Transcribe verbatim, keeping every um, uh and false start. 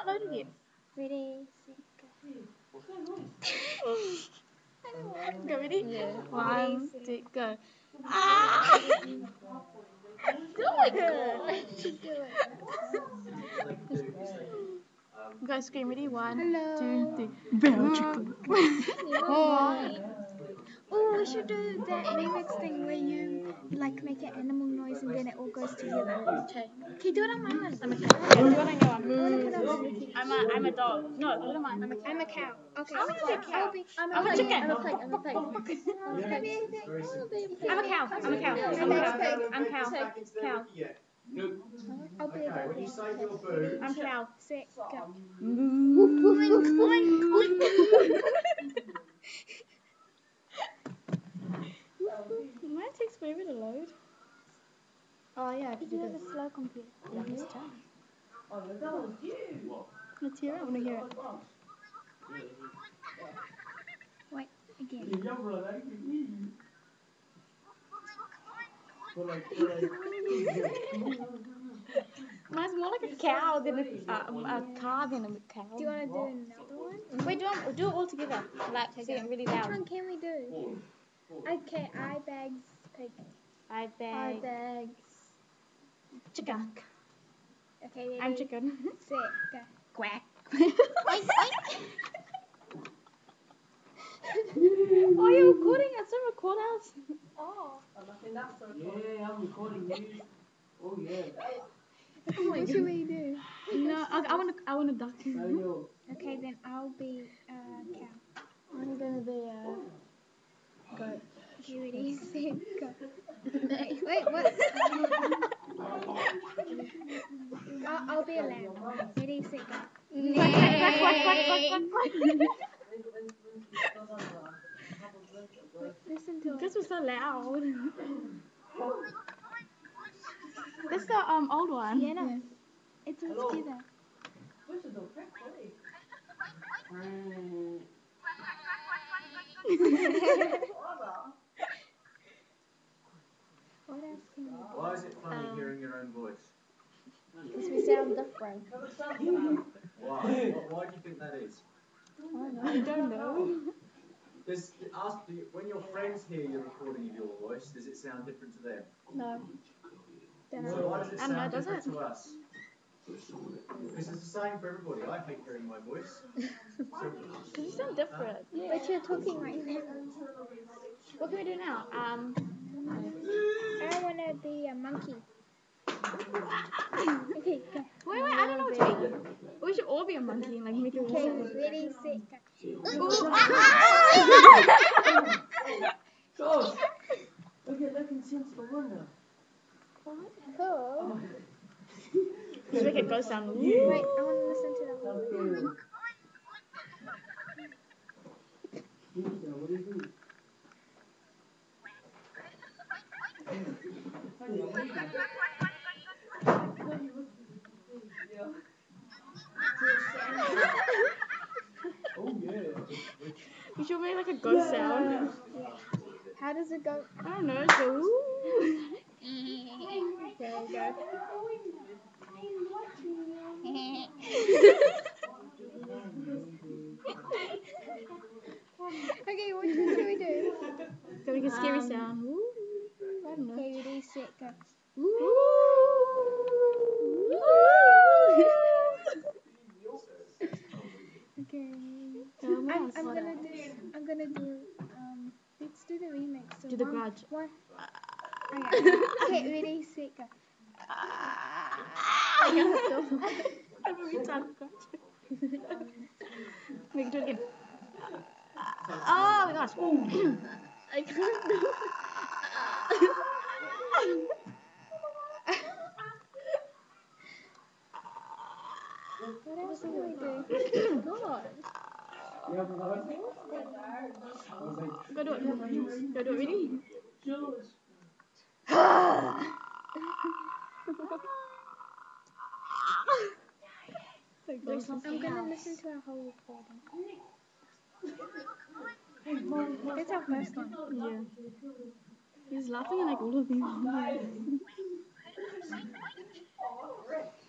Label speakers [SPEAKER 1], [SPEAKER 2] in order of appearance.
[SPEAKER 1] load again.
[SPEAKER 2] Ready, set, go.
[SPEAKER 1] Go, ready?
[SPEAKER 2] Yeah.
[SPEAKER 1] One,
[SPEAKER 2] Ready,
[SPEAKER 1] two,
[SPEAKER 2] set.
[SPEAKER 1] go. Ah! Do it!
[SPEAKER 2] Do it.
[SPEAKER 1] Guys, scream, ready? One,
[SPEAKER 2] Hello.
[SPEAKER 1] two, three. Bell chicken.
[SPEAKER 2] Oh, we should do that remix thing where you like make an animal noise and then it all goes together.
[SPEAKER 1] Okay.
[SPEAKER 2] Okay, do it on my one.
[SPEAKER 1] I'm a cat. Yeah, do it on your one.
[SPEAKER 2] I want to put on my Mickey.
[SPEAKER 1] I'm a, I'm a dog. No, do it on mine.
[SPEAKER 2] I'm a, I'm a cow. Okay.
[SPEAKER 1] I want to be a cow.
[SPEAKER 2] I'll be,
[SPEAKER 1] I'm a chicken.
[SPEAKER 2] I'm a pig. I'm a pig. I'm a pig.
[SPEAKER 1] I'm a cow. I'm a cow. I'm a cow. I'm a cow. Cow.
[SPEAKER 2] I'll be a
[SPEAKER 3] Okay, when you say your boo,
[SPEAKER 1] I'm cow.
[SPEAKER 2] Set, go.
[SPEAKER 1] Mine takes forever to load. Oh yeah, I have to
[SPEAKER 2] You
[SPEAKER 1] do
[SPEAKER 2] have a
[SPEAKER 1] this.
[SPEAKER 2] slow computer.
[SPEAKER 1] Let's hear it. I want to hear it.
[SPEAKER 2] Wait, again.
[SPEAKER 1] Mine's more like a cow than a, uh, a car than a cow.
[SPEAKER 2] Do you want to do another one?
[SPEAKER 1] Wait, do, it- do it all together. Like, sing it really
[SPEAKER 2] Which
[SPEAKER 1] loud.
[SPEAKER 2] one can we do? Okay, I bags pig.
[SPEAKER 1] I
[SPEAKER 2] I
[SPEAKER 1] beg
[SPEAKER 2] bags.
[SPEAKER 1] chicken.
[SPEAKER 2] Okay, ready?
[SPEAKER 1] I'm chicken.
[SPEAKER 2] Set, go.
[SPEAKER 1] Quack.
[SPEAKER 3] Oh,
[SPEAKER 1] you're recording? It's a record house.
[SPEAKER 2] Oh.
[SPEAKER 3] yeah, I'm recording you. Oh, yeah.
[SPEAKER 2] What should we do?
[SPEAKER 1] No, I, I want to. I want to duck.
[SPEAKER 3] So you're...
[SPEAKER 2] Okay, then I'll be a uh, cow.
[SPEAKER 1] I'm gonna be a goat.
[SPEAKER 2] Okay, ready, set, go. Wait, what? I'll, I'll be a lamb. Ready, set, go.
[SPEAKER 1] Quack, quack, quack, quack, quack, quack, quack.
[SPEAKER 2] Listen to
[SPEAKER 1] This
[SPEAKER 2] it.
[SPEAKER 1] was so loud. That's the um old one.
[SPEAKER 2] Yeah, no. It's all together. What else can we do?
[SPEAKER 3] Why is it funny
[SPEAKER 1] Um,
[SPEAKER 3] hearing your own voice?
[SPEAKER 1] Because we sound different.
[SPEAKER 3] Why? Why, why do you think that is?
[SPEAKER 1] I don't know.
[SPEAKER 3] Does, ask, do you, when your friends hear your recording of your voice, does it sound different to them?
[SPEAKER 1] No.
[SPEAKER 2] Don't
[SPEAKER 3] So
[SPEAKER 2] know.
[SPEAKER 3] why does it
[SPEAKER 1] I don't know,
[SPEAKER 3] sound
[SPEAKER 1] does
[SPEAKER 3] different
[SPEAKER 1] it?
[SPEAKER 3] to us? Because it's the same for everybody. I hate hearing my voice. So,
[SPEAKER 1] Because you sound different. Yeah.
[SPEAKER 2] But you're talking right now.
[SPEAKER 1] What can we do now? Um.
[SPEAKER 2] I want to be a monkey. Okay, go.
[SPEAKER 1] Wait, wait. I don't know what to be. We should all be a monkey and like make a
[SPEAKER 2] Okay,
[SPEAKER 1] voice.
[SPEAKER 2] ready, set, go.
[SPEAKER 3] gosh! Look at looking since the wonder.
[SPEAKER 2] Cool.
[SPEAKER 1] Let's make it go sound.
[SPEAKER 2] Wait, I want to listen to the whole thing.
[SPEAKER 3] What do you do? Oh yeah.
[SPEAKER 1] We should make like a ghost sound.
[SPEAKER 2] How does it go?
[SPEAKER 1] I don't know. So. Woo.
[SPEAKER 2] There we go. Okay, what should we do?
[SPEAKER 1] Can we make a scary
[SPEAKER 2] Um,
[SPEAKER 1] sound? Woo. I don't know.
[SPEAKER 2] Okay, ready, set, go.
[SPEAKER 1] Woo.
[SPEAKER 2] Okay.
[SPEAKER 1] Um, what
[SPEAKER 2] I'm,
[SPEAKER 1] else?
[SPEAKER 2] I'm
[SPEAKER 1] What
[SPEAKER 2] gonna
[SPEAKER 1] else?
[SPEAKER 2] do. I'm gonna do. Um, let's do the remix. So
[SPEAKER 1] Do the
[SPEAKER 2] one,
[SPEAKER 1] grudge.
[SPEAKER 2] One. Okay. Okay, ready, set, go.
[SPEAKER 1] I don't know if time We can do it again. Oh my gosh. I can't do it.
[SPEAKER 2] What else can we do?
[SPEAKER 1] God. Go do it. Go do it. Ready?
[SPEAKER 2] I'm gonna listen to our whole recording. That's our first one.
[SPEAKER 1] Yeah. He's laughing at like all of these.